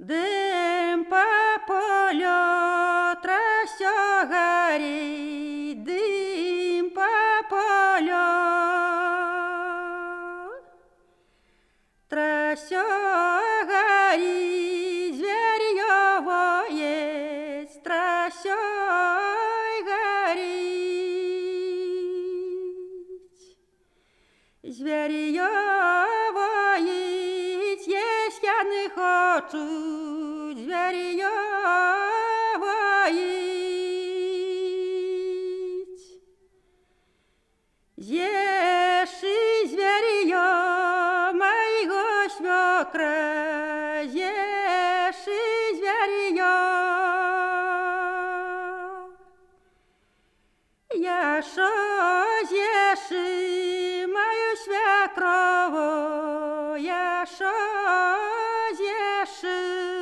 Дим по полю трася горить, дым по полю трася горить, зверье воет, трася горить, зверье воет, есть я не хочу, зверье воет. Еши, зверье, моего свекра, еши, зверье. Яшо, еши, мою свекрову, яшо, еши.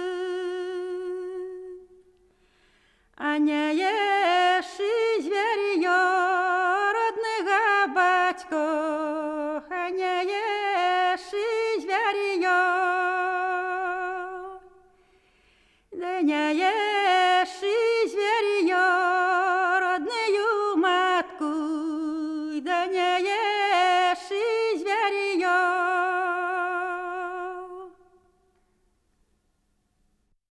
А не еши, зверье, родного батько, а не еши, зверье, да не